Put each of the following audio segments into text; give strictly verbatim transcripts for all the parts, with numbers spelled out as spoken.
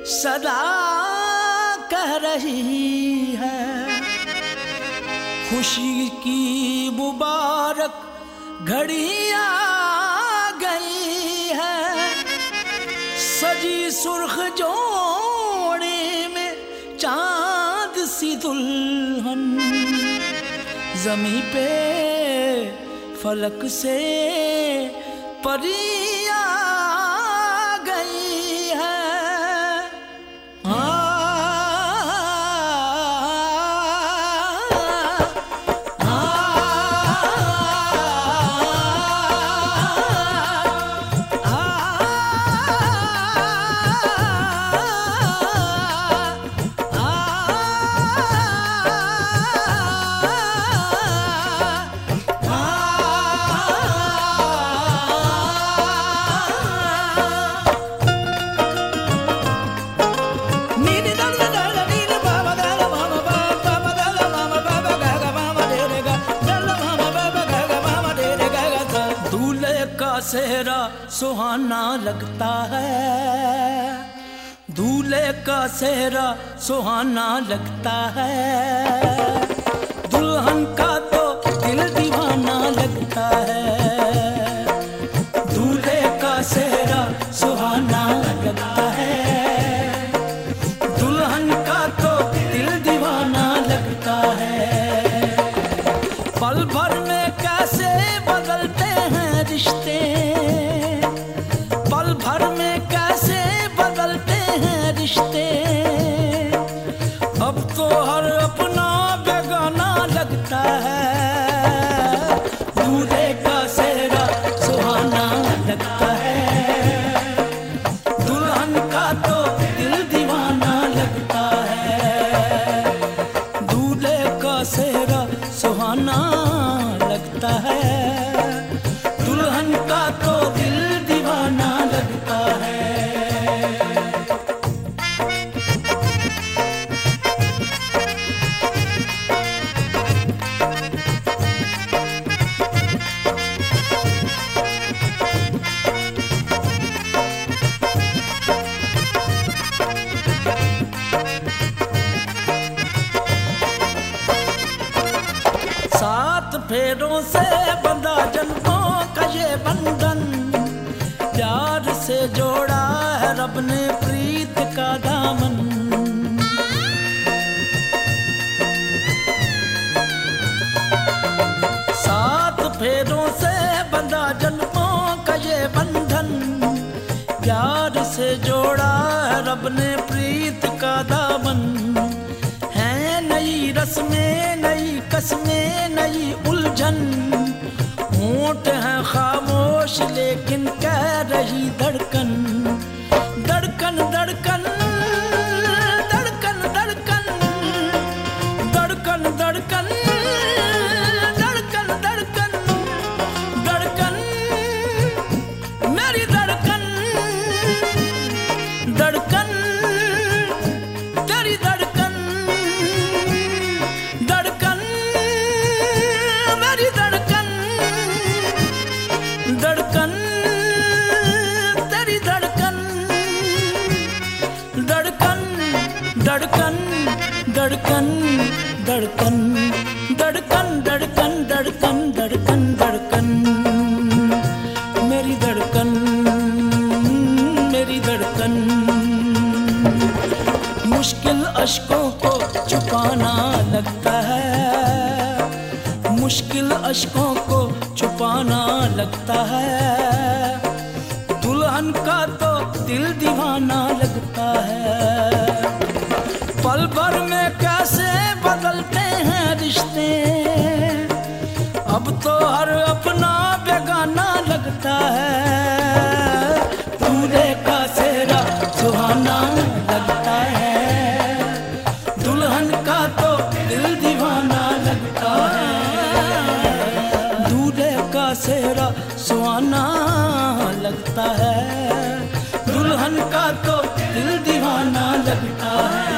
सदा कह रही है, खुशी की मुबारक घड़ी आ गई है। सजी सुर्ख जोड़े में चांद सी दुल्हन, ज़मीं पे फलक से परी आ गई है। सेहरा सुहाना लगता है, दूल्हे का सेहरा सुहाना लगता है। दुल्हन का तो दिल दीवाना लगता है। दूल्हे का सेहरा सुहाना लगता है, दुल्हन का तो दिल दीवाना लगता है। पल भर में कैसे बदलते हैं रिश्ते, पल भर में कैसे बदलते हैं रिश्ते। अब तो हर अपना बेगाना लगता है। दूल्हे का सेहरा सुहाना लगता है, दुल्हन का तो दिल दीवाना लगता है। दूल्हे का सेहरा सुहाना लगता है, दुल्हन का तो दिल दीवाना लगता है। सात फेरों से बंधा जन्मों का ये बंधन, प्यार से जोड़ा है रब ने प्रीत का दामन। सात फेरों से बंधा जन्मों का ये बंधन, प्यार से जोड़ा है रब ने प्रीत का दामन। है नई रस्में, नई कसमें, नई उलझन। होंठ हैं खामोश लेकिन कह रही धड़कन, धड़कन धड़कन धड़कन धड़कन धड़कन धड़कन धड़कन धड़कन धड़कन मेरी धड़कन, धड़कन तेरी धड़कन, धड़कन मेरी धड़कन, धड़कन तेरी धड़कन, धड़कन धड़कन धड़कन धड़कन धड़कन धड़कन धड़कन धड़कन धड़कन मेरी धड़कन, मेरी धड़कन। मुश्किल अश्कों को छुपाना लगता है, मुश्किल अश्कों को छुपाना लगता है। दुल्हन का तो दिल दीवाना लगता है। पल भर में कैसे बदलते हैं रिश्ते, अब तो हर अपना बेगाना लगता है। दूल्हे का सेहरा सुहाना लगता है, दुल्हन का तो दिल दीवाना लगता है। दूल्हे का सेहरा सुहाना लगता है, दुल्हन का तो दिल दीवाना लगता है।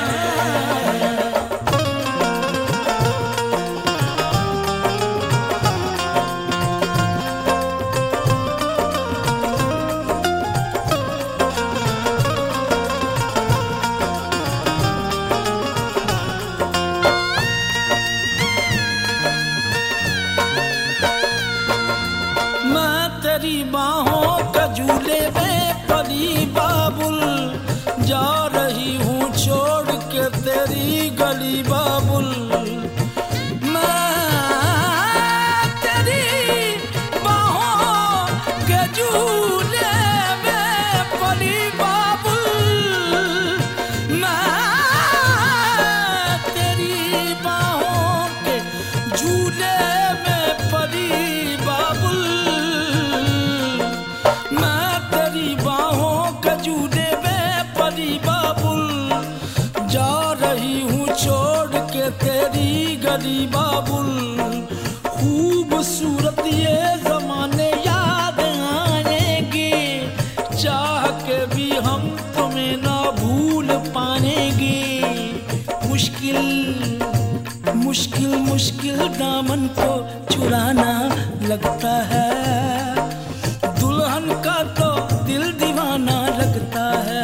जा रही हूँ छोड़ के तेरी गली बाबुल। मैं तेरी बाहों के झूले में पली बाबुल। मैं तेरी बाहों के झूले में पली बाबुल। मैं तेरी बाहों के झूले में पली बाबुल। जा रही हूँ छोड़ के तेरी गली बाबुल। खूबसूरत ये जमाने याद आएंगे, चाह के भी हम तुम्हें ना भूल पाएंगे। मुश्किल मुश्किल मुश्किल दामन को चुराना लगता है, दुल्हन का तो दिल दीवाना लगता है।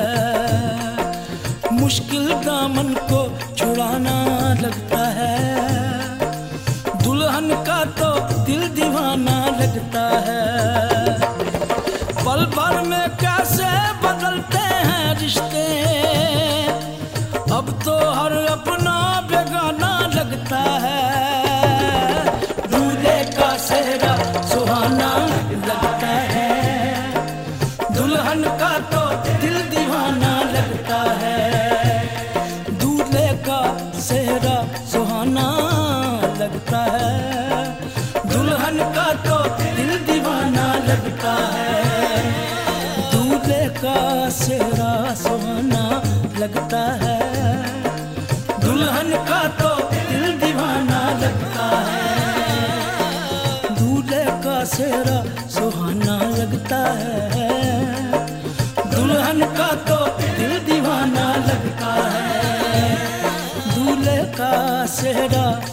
मुश्किल दामन को छुड़ाना लगता है, दुल्हन का तो दिल दीवाना लगता है। पल भर में कैसे बदलते हैं रिश्ते, अब तो हर अपना बेगाना लगता है। दूल्हे का सेहरा सुहाना लगता है, दुल्हन का तो दिल दीवाना लगता है। दूल्हे का सेहरा सुहाना लगता है, दुल्हन का तो दिल दीवाना लगता है। दूल्हे का सेहरा सुहाना लगता है, दुल्हन का तो दिल दीवाना लगता है। दूल्हे का सेहरा सुहाना लगता है, दुल्हन का तो दिल दीवाना लगता है। दूल्हे का सेहरा